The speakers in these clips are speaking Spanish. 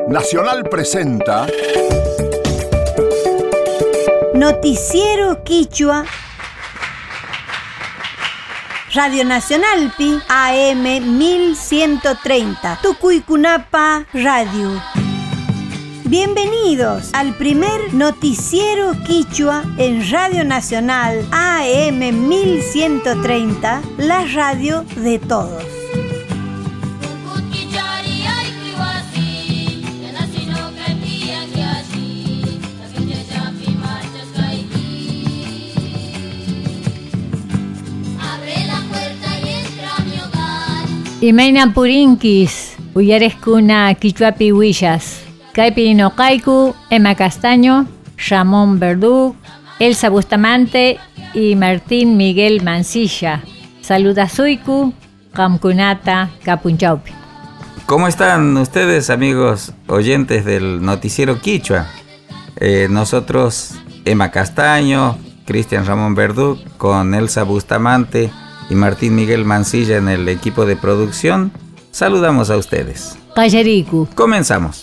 Nacional presenta Noticiero Quichua. Radio Nacional Pi AM 1130 Tucuycunapa Radio. Bienvenidos al primer Noticiero Quichua en Radio Nacional AM 1130, la radio de todos. Imaina Purinkis, Uyareskuna Quichuapi Huillas, Caipirino Kaiku, Emma Castaño, Ramón Verdú, Elsa Bustamante y Martín Miguel Mancilla. Saluda Suiku, Camcunata, Capunchaupi. ¿Cómo están ustedes, amigos oyentes del Noticiero Quichua? Nosotros, Emma Castaño, Cristian Ramón Verdú, con Elsa Bustamante y Martín Miguel Mancilla en el equipo de producción, saludamos a ustedes. Callaricu. Comenzamos.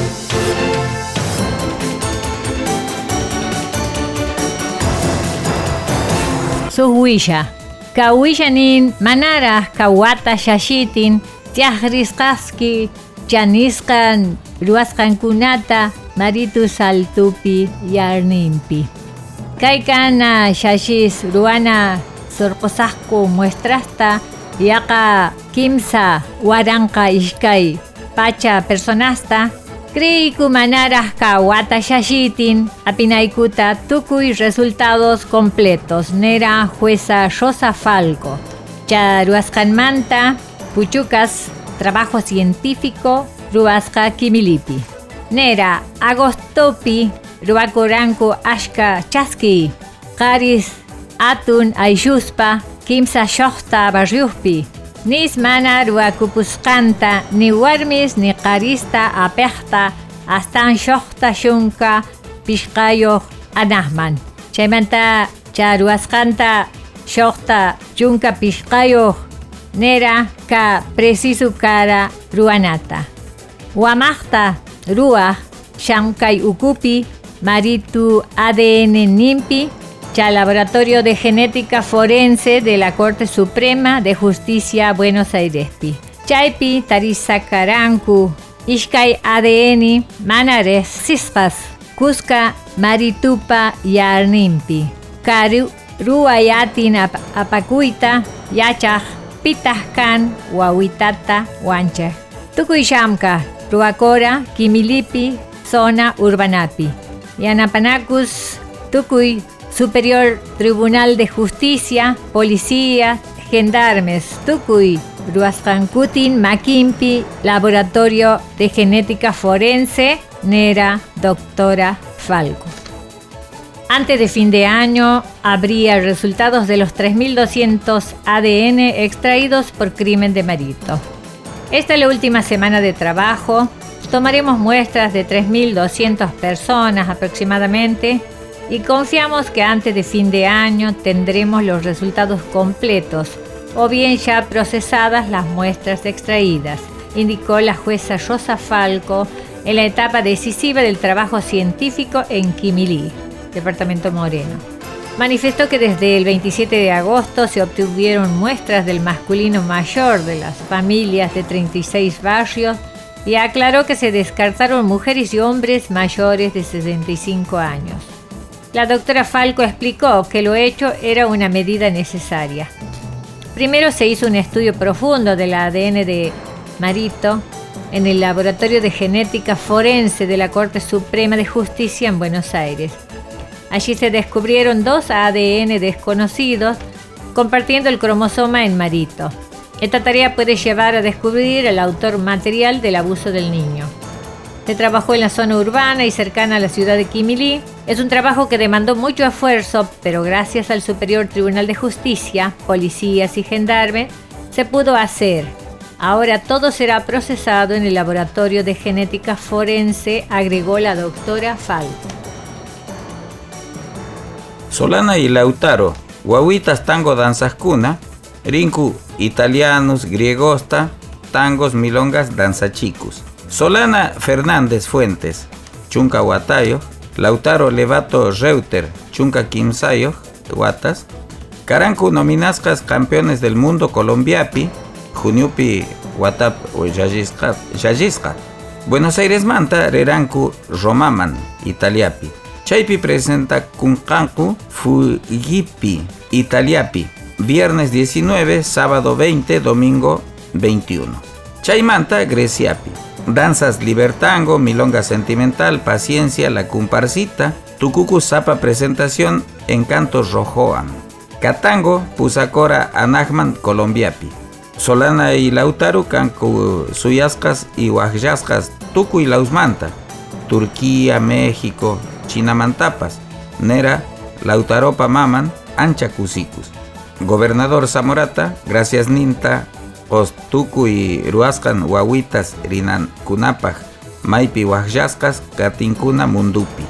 Suhuilla. Kahuillanin manaras kawata shashitin, tiajrisqaski, chanisqan, ruasqankunata, maritu saltupi yarnimpi. Kaikana shashis ruana sorqosaqku muestrasta yaqa kimsa waranqa ishkay pacha personasta creyku manarajka wata shashitin apinaykuta tukuy resultados completos nera jueza Rosa Falco charuasqanmanta puchukas trabajo científico ruasqa Kimilipi nera agostopi ruakoranku ashka chaski qaris atun ayshuspa kimsa shoqta barriuspi nis mana ruakupusqanta ni warmis ni qarista apeqta astan shoqta shunka pishqayoq anahman chaymanta charuasqanta shoqta chunka pishqayoq nera ka preciso kara ruanata wamaqta ruaq shankay ukupi maritu ADN nimpi Laboratorio de Genética Forense de la Corte Suprema de Justicia Buenos Airespi. Chaypi tarisakaranku ishkay ADN manares sispas kuska maritupa yarnimpi. Karu ruayatin apakuita yachaq pitahkan wawitata wanchaq. Tukuy shamka ruakora Kimilipi zona urbanapi. Yanapanakus tukuy Superior Tribunal de Justicia, Policía, Gendarmes, Tucuy, Ruasqankutin, Maquimpi, Laboratorio de Genética Forense, Nera, Doctora Falco. Antes de fin de año, habría resultados de los 3.200 ADN extraídos por crimen de Marito. Esta es la última semana de trabajo. Tomaremos muestras de 3.200 personas aproximadamente, y confiamos que antes de fin de año tendremos los resultados completos o bien ya procesadas las muestras extraídas, indicó la jueza Rosa Falco en la etapa decisiva del trabajo científico en Quimilí, departamento Moreno. Manifestó que desde el 27 de agosto se obtuvieron muestras del masculino mayor de las familias de 36 barrios y aclaró que se descartaron mujeres y hombres mayores de 65 años. La doctora Falco explicó que lo hecho era una medida necesaria. Primero se hizo un estudio profundo del ADN de Marito en el Laboratorio de Genética Forense de la Corte Suprema de Justicia en Buenos Aires. Allí se descubrieron 2 ADN desconocidos compartiendo el cromosoma en Marito. Esta tarea puede llevar a descubrir el autor material del abuso del niño. Se trabajó en la zona urbana y cercana a la ciudad de Quimilí. Es un trabajo que demandó mucho esfuerzo, pero gracias al Superior Tribunal de Justicia, policías y gendarmes, se pudo hacer. Ahora todo será procesado en el Laboratorio de Genética Forense, agregó la doctora Falco. Solana y Lautaro, guaguitas tango danzascuna, rinku italianos, griegosta, tangos milongas danzachicus. Solana Fernández Fuentes, chunka Watayo, Lautaro Levato Reuter, chunka Kimsayo, Guatas, Carancu nominascas campeones del mundo colombiapi, Juniupi Watap o Yajisca. Buenos Aires Manta, Rerancu Romaman, Italiapi. Chaypi presenta Kunkanku Fugipi, Italiapi. Viernes 19, sábado 20, domingo 21. Chaymanta, Greciapi. Danzas Libertango, Milonga Sentimental, Paciencia, La Comparsita, Tucucu Zapa Presentación, Encantos Rojoam. Catango, Pusacora, Anahman, Colombiapi. Solana y Lautaro, Cancu Suyascas y Huajyascas, Tucu y Lausmanta. Turquía, México, Chinamantapas, Nera, Lautaropa Maman, Ancha Cusicus. Gobernador Zamorata, Gracias Ninta, Ostuku y Ruascan, Huahuitas, Rinan Kunapaj, Maipi Huajyascas, Katincuna Mundupi.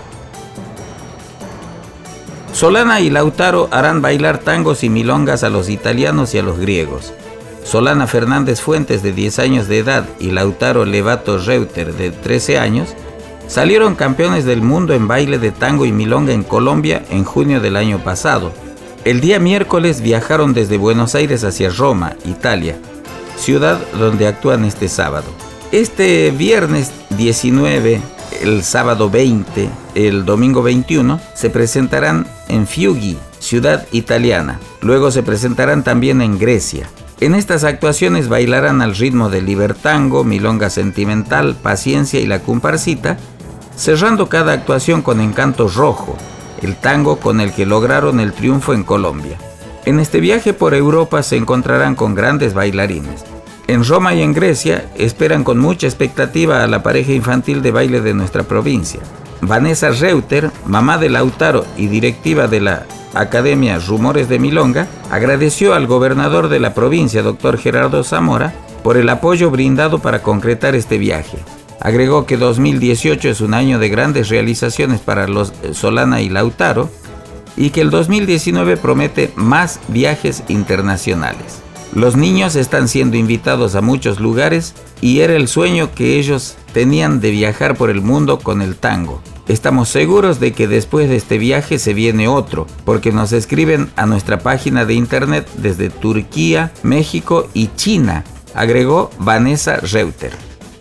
Solana y Lautaro harán bailar tangos y milongas a los italianos y a los griegos. Solana Fernández Fuentes, de 10 años de edad, y Lautaro Levato Reuter, de 13 años, salieron campeones del mundo en baile de tango y milonga en Colombia en junio del año pasado. El día miércoles viajaron desde Buenos Aires hacia Roma, Italia, ciudad donde actúan este sábado. Este viernes 19, el sábado 20, el domingo 21, se presentarán en Fiuggi, ciudad italiana. Luego se presentarán también en Grecia. En estas actuaciones bailarán al ritmo de Libertango, Milonga Sentimental, Paciencia y La Comparsita, cerrando cada actuación con Encanto Rojo, el tango con el que lograron el triunfo en Colombia. En este viaje por Europa se encontrarán con grandes bailarines. En Roma y en Grecia esperan con mucha expectativa a la pareja infantil de baile de nuestra provincia. Vanessa Reuter, mamá de Lautaro y directiva de la Academia Rumores de Milonga, agradeció al gobernador de la provincia, Dr. Gerardo Zamora, por el apoyo brindado para concretar este viaje. Agregó que 2018 es un año de grandes realizaciones para los Solana y Lautaro y que el 2019 promete más viajes internacionales. Los niños están siendo invitados a muchos lugares y era el sueño que ellos tenían de viajar por el mundo con el tango. Estamos seguros de que después de este viaje se viene otro, porque nos escriben a nuestra página de internet desde Turquía, México y China, agregó Vanessa Reuter.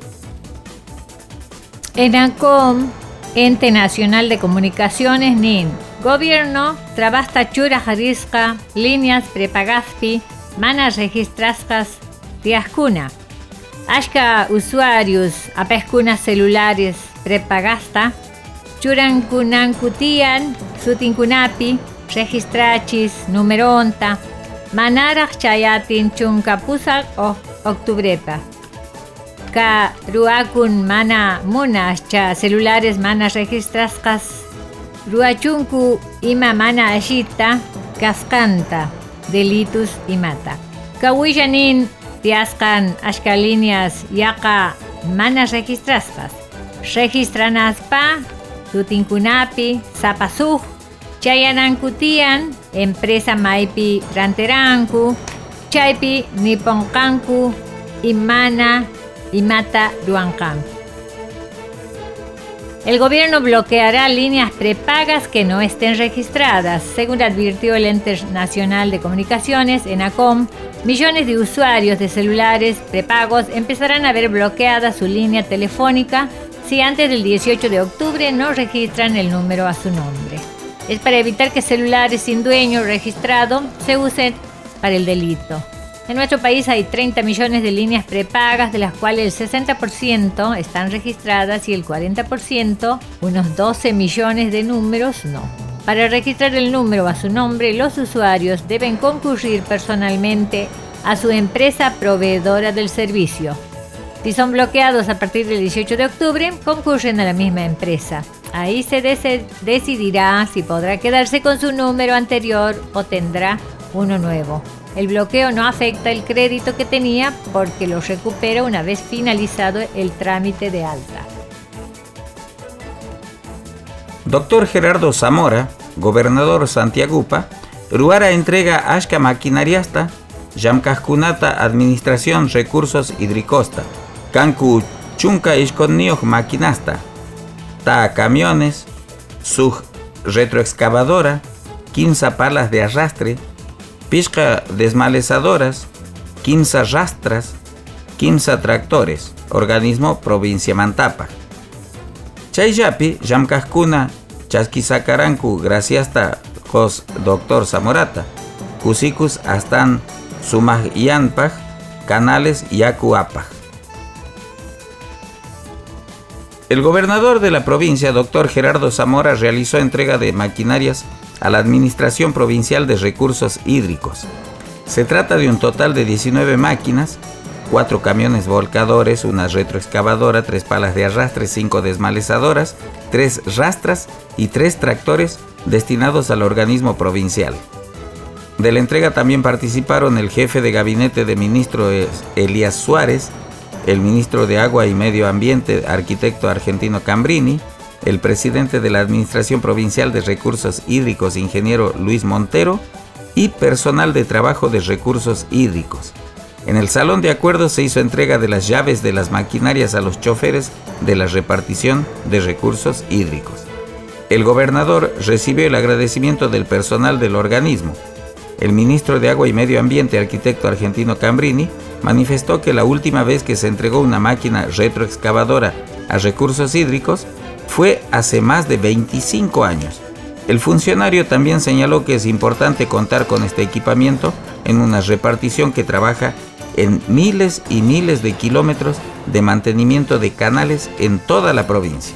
ENACOM, Ente Nacional de Comunicaciones, NIN. Gobierno, Trabasta Chura Jalisca, Líneas Prepagaspi, Manas Registrascas, Tiascuna. Ashka usuarios, apescunas celulares prepagasta, Churancunancutian, Sutincunapi, Registrachis, Numeronta, Manarach Chayatin Chuncapusac o Octubrepa. Ka Ruacun Mana Munas cha celulares Manas Registrascas, Ruachunku Ima Mana Ashita, Cascanta, Delitus y Mata. Kawillanin Tiascan Ashkalinias Yaka Manas Registrascas, Registranaspa, Tutincunapi, Zapasuj, Chayanancutian, Empresa Maipi Ranterancu, Chaypi Niponcancu, Imana y Mata Ruancam. El gobierno bloqueará líneas prepagas que no estén registradas. Según advirtió el Ente Nacional de Comunicaciones, ENACOM, millones de usuarios de celulares prepagos empezarán a ver bloqueada su línea telefónica si antes del 18 de octubre no registran el número a su nombre. Es para evitar que celulares sin dueño registrado se usen para el delito. En nuestro país hay 30 millones de líneas prepagas, de las cuales el 60% están registradas y el 40%, unos 12 millones de números, no. Para registrar el número a su nombre, los usuarios deben concurrir personalmente a su empresa proveedora del servicio. Si son bloqueados a partir del 18 de octubre, concurren a la misma empresa. Ahí se decidirá si podrá quedarse con su número anterior o tendrá uno nuevo. El bloqueo no afecta el crédito que tenía porque lo recupera una vez finalizado el trámite de alta. Dr. Gerardo Zamora, gobernador Santiagupa, Ruara entrega Ashka Maquinariasta, Yamkaskunata Administración Recursos Hidricosta, Cancu Chunka ishkonniyuq maquinasta, ta camiones, su retroexcavadora, 15 palas de arrastre, pishqa desmalezadoras, 15 rastras, 15 tractores, organismo provincia Mantapa. Chayllapi, llamkaqkuna chasquisacaranku graciasta jos doctor Zamorata, kusikus astan sumaj yanpaj, canales yaku apaj. El gobernador de la provincia, doctor Gerardo Zamora, realizó entrega de maquinarias a la Administración Provincial de Recursos Hídricos. Se trata de un total de 19 máquinas, 4 camiones volcadores, una retroexcavadora, 3 palas de arrastre, 5 desmalezadoras, 3 rastras y 3 tractores destinados al organismo provincial. De la entrega también participaron el jefe de gabinete de ministro Elías Suárez, el ministro de Agua y Medio Ambiente, arquitecto argentino Cambrini, el presidente de la Administración Provincial de Recursos Hídricos, ingeniero Luis Montero, y personal de trabajo de recursos hídricos. En el salón de acuerdos se hizo entrega de las llaves de las maquinarias a los choferes de la repartición de recursos hídricos. El gobernador recibió el agradecimiento del personal del organismo. El ministro de Agua y Medio Ambiente, arquitecto argentino Cambrini, manifestó que la última vez que se entregó una máquina retroexcavadora a recursos hídricos fue hace más de 25 años. El funcionario también señaló que es importante contar con este equipamiento en una repartición que trabaja en miles y miles de kilómetros de mantenimiento de canales en toda la provincia.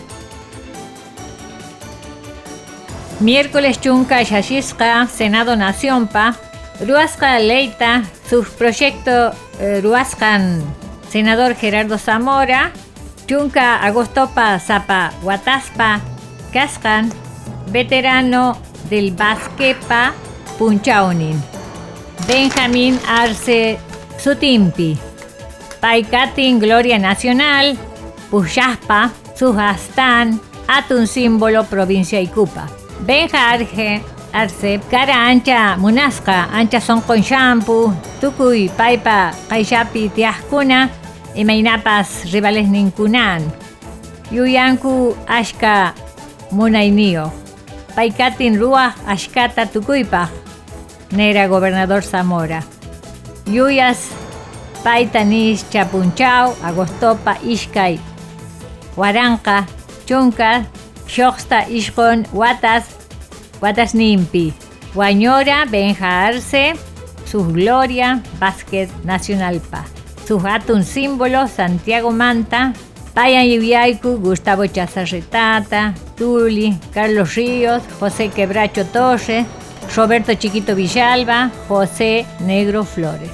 Miércoles chunka Yashisqa, Senado Nacionpa, Ruasqa Leita, subproyecto Ruasqan, senador Gerardo Zamora, chunka Agostopa Zapa Guataspa, Cascan, veterano del Basquepa, Punchaunin, Benjamín Arce Sutimpi, Paicatin Gloria Nacional, Puyaspa, Sujastán, Atun Símbolo Provincia Icupa. Benja Arce, cara ancha munasca, ancha son con shampoo, tucuy, paipa, kaishapi tiascuna, y mainapas rivales ninkunan. Yuyanku ashka munainio. Paikatin ruah ashkata tucuypa, nera gobernador Zamora. Yuyas paitanis chapunchao, agostopa ishkay, huaranca, chunka, shoxta ishkon watas nimpi, Guañora, Benja Arce, sus Gloria, Básquet Nacionalpa, sus atun símbolos, Santiago Manta, Payan Yubiaiku, Gustavo Chazarretata, Tuli, Carlos Ríos, José Quebracho Torres, Roberto Chiquito Villalba, José Negro Flores.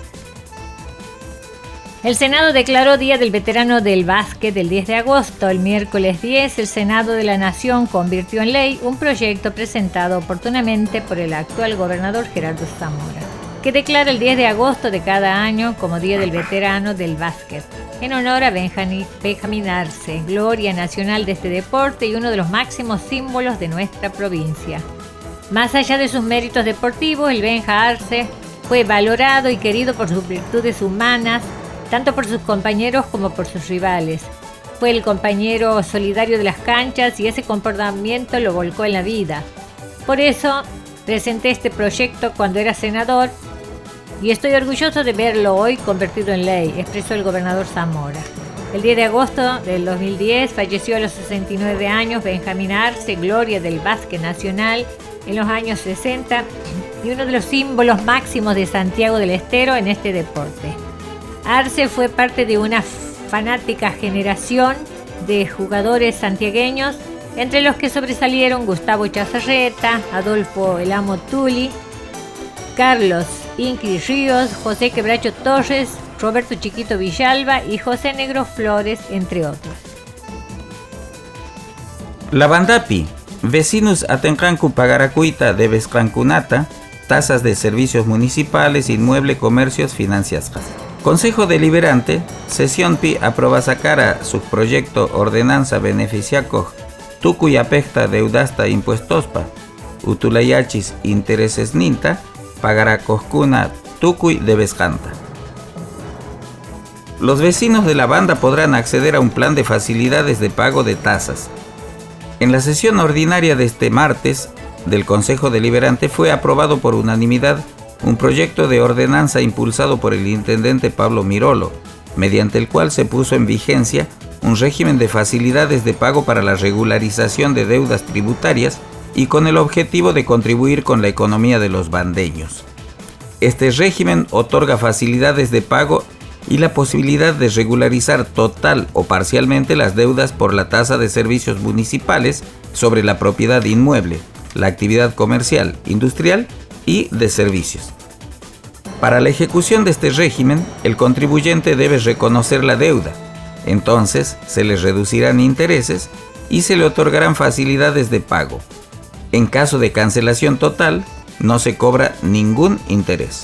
El Senado declaró Día del Veterano del Básquet el 10 de agosto. El miércoles 10, el Senado de la Nación convirtió en ley un proyecto presentado oportunamente por el actual gobernador Gerardo Zamora, que declara el 10 de agosto de cada año como Día del Veterano del Básquet, en honor a Benjamín Arce, gloria nacional de este deporte y uno de los máximos símbolos de nuestra provincia. Más allá de sus méritos deportivos, el Benja Arce fue valorado y querido por sus virtudes humanas, tanto por sus compañeros como por sus rivales. Fue el compañero solidario de las canchas y ese comportamiento lo volcó en la vida. Por eso presenté este proyecto cuando era senador y estoy orgulloso de verlo hoy convertido en ley, expresó el gobernador Zamora. El 10 de agosto del 2010 falleció a los 69 años Benjamín Arce, gloria del básquet nacional en los años 60 y uno de los símbolos máximos de Santiago del Estero en este deporte. Arce fue parte de una fanática generación de jugadores santiagueños, entre los que sobresalieron Gustavo Chazarreta, Adolfo El Amo Tuli, Carlos Inqui Ríos, José Quebracho Torres, Roberto Chiquito Villalba y José Negro Flores, entre otros. La Bandapi, vecinos Atencancu Pagaracuita de Vescancunata, tasas de servicios municipales, inmueble, comercios, finanzas. Consejo Deliberante, sesión pi aprobasacara subproyecto ordenanza beneficiaco Tucuyapecta deudasta impuestospa, Utulayachis intereses ninta, pagará coscuna Tucuy de Vescanta. los vecinos de la banda podrán acceder a un plan de facilidades de pago de tasas. En la sesión ordinaria de este martes del Consejo Deliberante fue aprobado por unanimidad un proyecto de ordenanza impulsado por el intendente Pablo Mirolo, mediante el cual se puso en vigencia un régimen de facilidades de pago para la regularización de deudas tributarias y con el objetivo de contribuir con la economía de los bandeños. Este régimen otorga facilidades de pago y la posibilidad de regularizar total o parcialmente las deudas por la tasa de servicios municipales sobre la propiedad inmueble, la actividad comercial, industrial y de servicios. Para la ejecución de este régimen, el contribuyente debe reconocer la deuda. Entonces, se le reducirán intereses y se le otorgarán facilidades de pago. En caso de cancelación total, no se cobra ningún interés.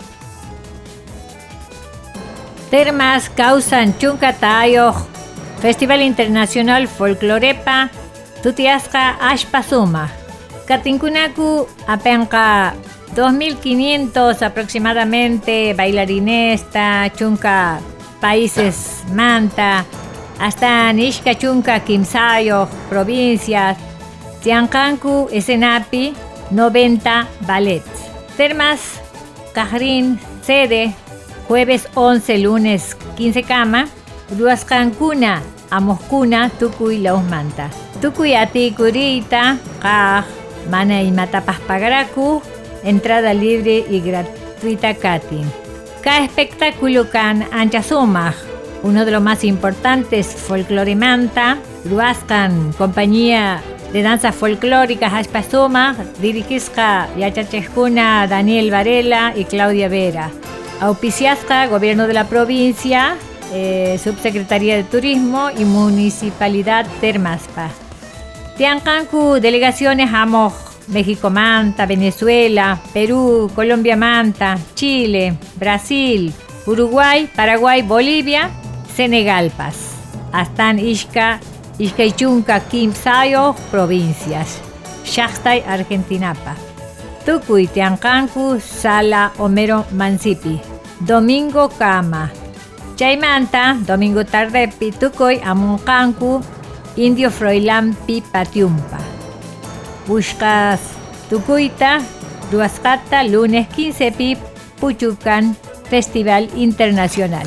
Termas causan Chuncatayo, Festival Internacional Folclorepa, Tutiasca Ashpasuma. Katinkunaku apenka 2.500 aproximadamente bailarinesta, chunka países manta, hasta Nishka chunka Kimsayo, provincias, Tiancancu escenapi 90 ballet. Termas Cajrín, sede, jueves 11, lunes 15 cama, Ruascancuna, Amoscuna, Tucuy, Lausmanta. Tucuy ati curita, kaj, mana y matapas pagaraku, entrada libre y gratuita Katin. Cada espectáculo can Anchasumaj, uno de los más importantes folcloremanta, Ruascan, compañía de danzas folclóricas Ashpasumaj, dirigizca Yachachejuna Daniel Varela y Claudia Vera. Auspiciasca, Gobierno de la Provincia, Subsecretaría de Turismo y Municipalidad Termaspa. Tiancancu, delegaciones Amoj, México Manta, Venezuela, Perú, Colombia Manta, Chile, Brasil, Uruguay, Paraguay, Bolivia, Senegal Paz. Astan Ixca y Chunca, Quimsayo, provincias. Yaxtay, Argentinapa. Tucuy, Tiancancu, Sala, Homero Mancipi. Domingo Cama. Chaymanta, domingo tardepi, Tucuy, Amuncancu, Indio Froilán Pi Patiumpa. Buscas Tucuyta, Ruascata, lunes 15 pi, Puchucan, Festival Internacional.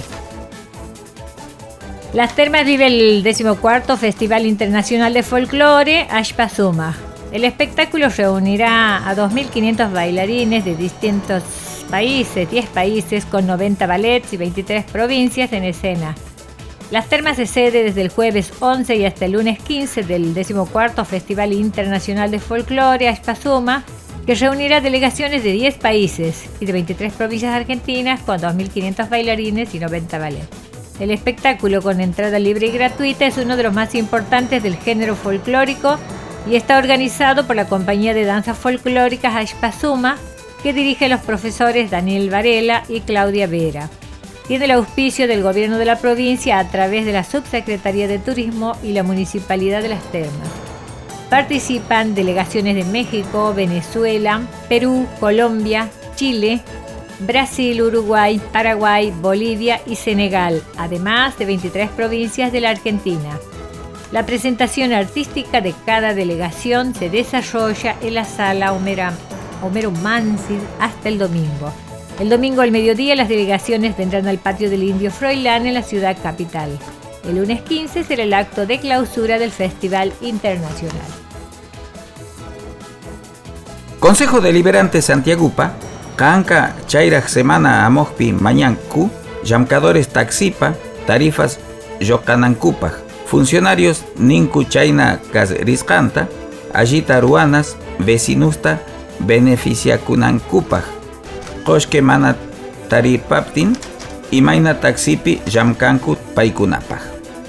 Las Termas vive el 14º Festival Internacional de Folclore, Ashpasumaj. El espectáculo reunirá a 2.500 bailarines de distintos países, 10 países con 90 ballets y 23 provincias en escena. Las Termas se sede desde el jueves 11 y hasta el lunes 15 del 14º Festival Internacional de Folclore, Ashpasumaj, que reunirá delegaciones de 10 países y de 23 provincias argentinas con 2.500 bailarines y 90 ballets. El espectáculo, con entrada libre y gratuita, es uno de los más importantes del género folclórico y está organizado por la compañía de danzas folclóricas Ashpasumaj, que dirige los profesores Daniel Varela y Claudia Vera. Tiene el auspicio del Gobierno de la Provincia a través de la Subsecretaría de Turismo y la Municipalidad de Las Termas. Participan delegaciones de México, Venezuela, Perú, Colombia, Chile, Brasil, Uruguay, Paraguay, Bolivia y Senegal, además de 23 provincias de la Argentina. La presentación artística de cada delegación se desarrolla en la sala Homero Mansi hasta el domingo. El domingo al mediodía las delegaciones vendrán al patio del Indio Froilán en la ciudad capital. El lunes 15 será el acto de clausura del Festival Internacional. Consejo Deliberante Santiagupa, Canca Chairaj Semana Amojpi Mañancu, Yamcadores Taxipa, Tarifas Yocanancupaj, Funcionarios Ninku Chaina Casriscanta, Allita Ruanas, Vecinusta, Beneficiacunancupaj, Koshke Mana Taripaptin, y Maina Taxipi Yamcancu Paikunapaj.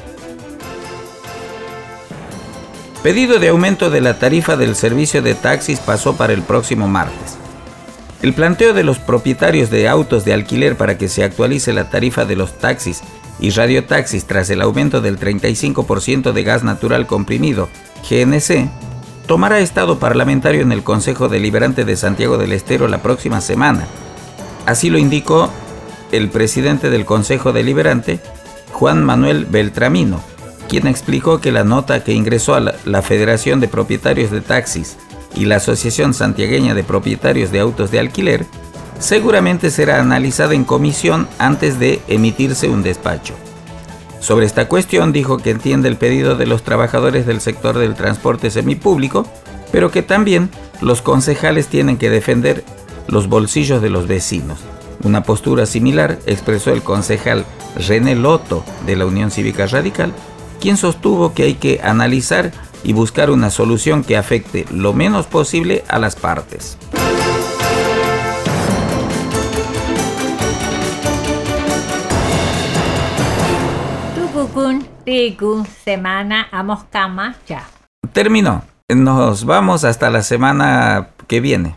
Pedido de aumento de la tarifa del servicio de taxis pasó para el próximo martes. El planteo de los propietarios de autos de alquiler para que se actualice la tarifa de los taxis y radiotaxis tras el aumento del 35% de gas natural comprimido, GNC, tomará estado parlamentario en el Consejo Deliberante de Santiago del Estero la próxima semana. Así lo indicó el presidente del Consejo Deliberante, Juan Manuel Beltramino, quien explicó que la nota que ingresó a la Federación de Propietarios de Taxis y la Asociación Santiagueña de Propietarios de Autos de Alquiler seguramente será analizada en comisión antes de emitirse un despacho. Sobre esta cuestión dijo que entiende el pedido de los trabajadores del sector del transporte semipúblico, pero que también los concejales tienen que defender los bolsillos de los vecinos. Una postura similar expresó el concejal René Loto de la Unión Cívica Radical, quien sostuvo que hay que analizar y buscar una solución que afecte lo menos posible a las partes. Tukukun, tiku, semana, amos cama, ya. Terminó. Nos vamos hasta la semana que viene.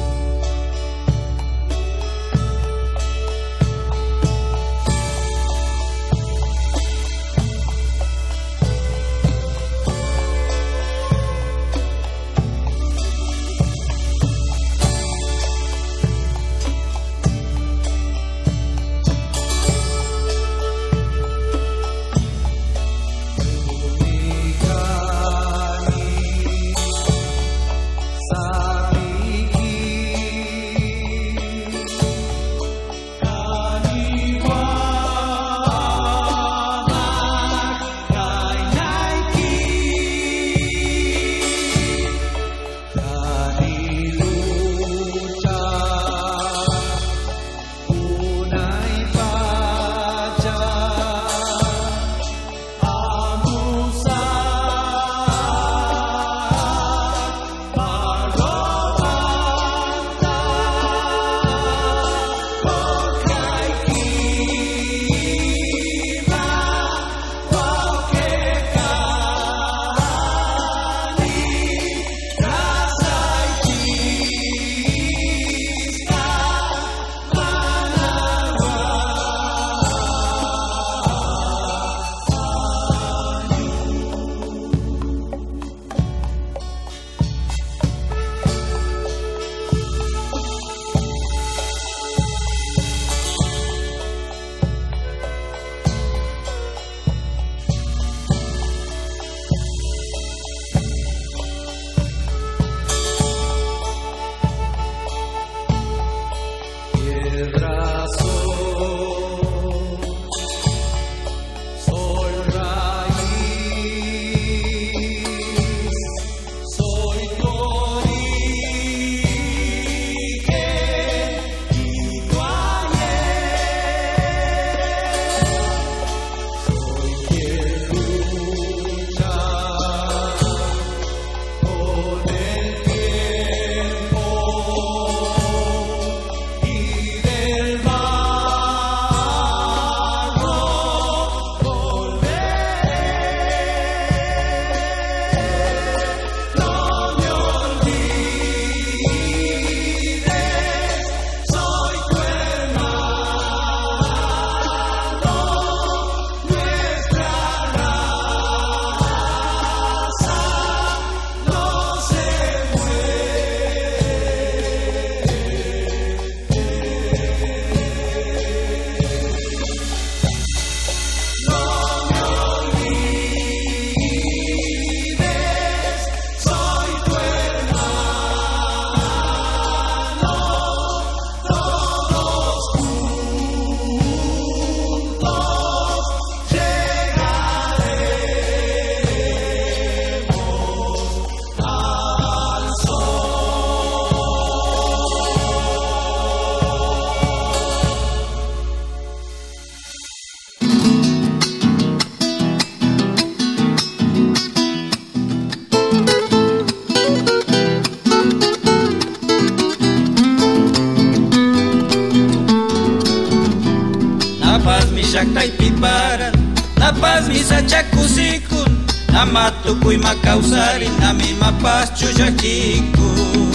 Napas misa chakusikun, namatukuy makausari, nami mapas chuyakiku.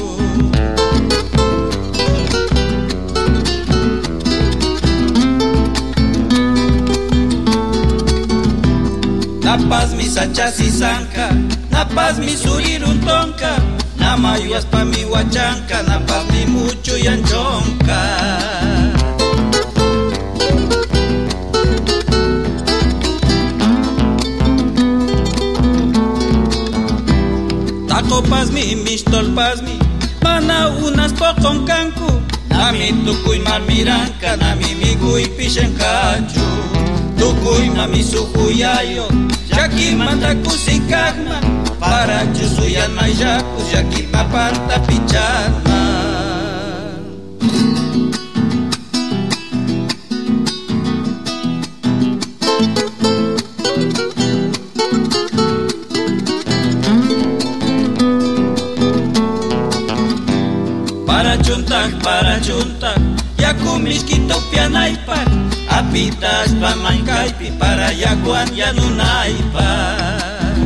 Napas misa chasisanka, napas mi surirun tonka, namayuas pa mi huachanka, napas mi mucho yanchonka. pasmi mistolpasmi mana unas pokon kanku nami tukuy mamiranka nami miguy pishankachu tukuy mami sukuyayo yaki manda kusikakma para chusuyan mayjaku yaki papanta pichana. Para chuntak, yaku miskito pianaypak, apitas pamankaypi para yakuan yanunaypak.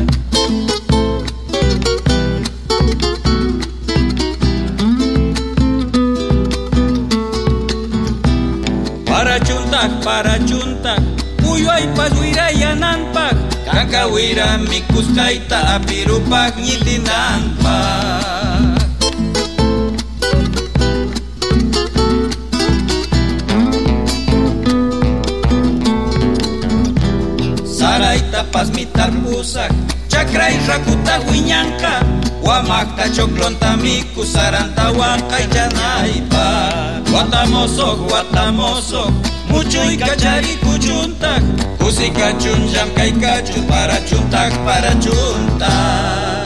Para chuntak, uyaypas wirayananpak, kakawira mikuskayta apirupak ñitinanpak. Sarayta pasmitar pusak, chakray rakuta wiñanka, wamakta choklonta miku saranta wankay janaypa. Watamosok, muchuy kachari kuchuntak, kusika chunjam kay kachu para chuntak.